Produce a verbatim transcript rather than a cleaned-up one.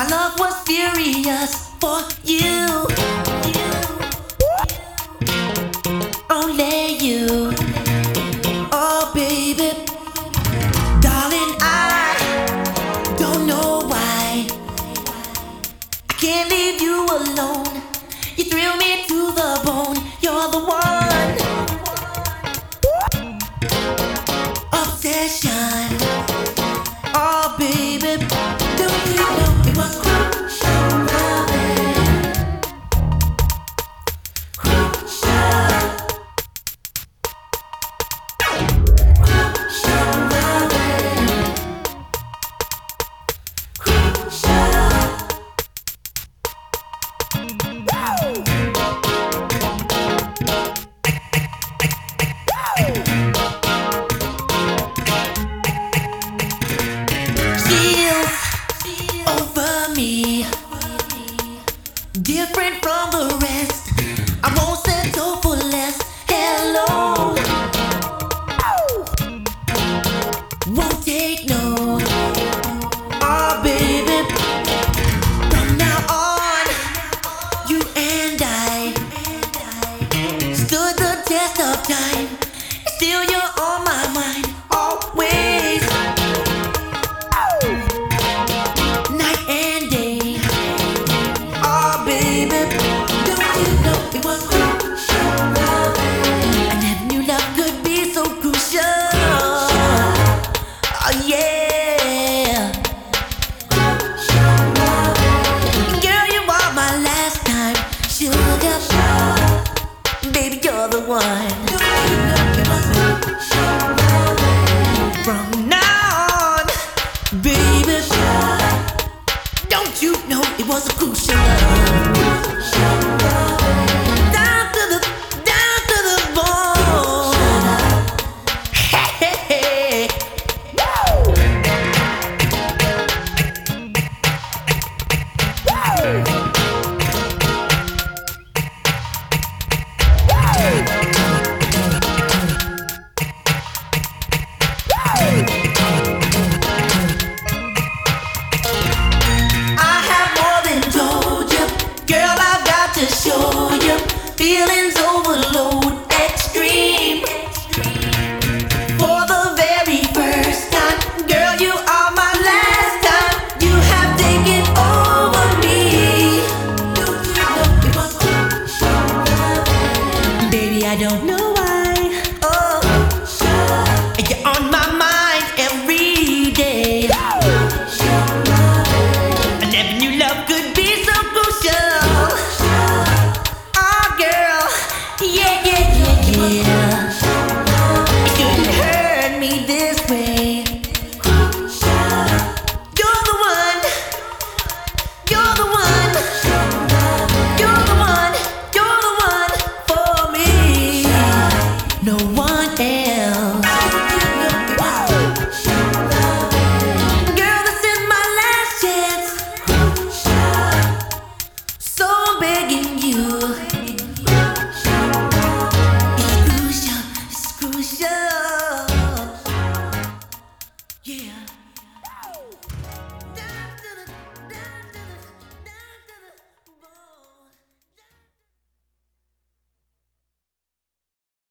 My love was furious for you. Only you. Oh, baby. Darling, I don't know why I can't leave you alone. You thrill me to the bone. You're the one. Obsession. Oh, baby. Don't you know it was crucial loving? Crucial. Crucial loving. Crucial. Chills over me, different from the rest. I won't settle for less. Hello, won't take no. Oh, baby, from now on, you and I stood the test of time. Still, you're on my mind always. Night and day. Oh, baby, don't you know it was crucial loving? I never knew love could be so crucial. Oh, yeah. Crucial loving. Girl, you are my last time. Sugar. Baby, you're the one. Don't you know it was crucial loving? From now on, baby, don't you know it was a crucial love? Down to the, down to the bone. Hey, hey, hey. Woo! I have more than told you, girl. I've got to show you. Feelings overload, extreme. For the very first time, girl, you are my last time. You have taken over me. Don't you know it was crucial loving? Baby, I don't know why. Oh, you're on my mind every day. I never knew love could be so crucial. Oh, girl, yeah, yeah, yeah, yeah. It couldn't hurt me this way. You're the one. You're the one. You're the one. You're the one for me. No one.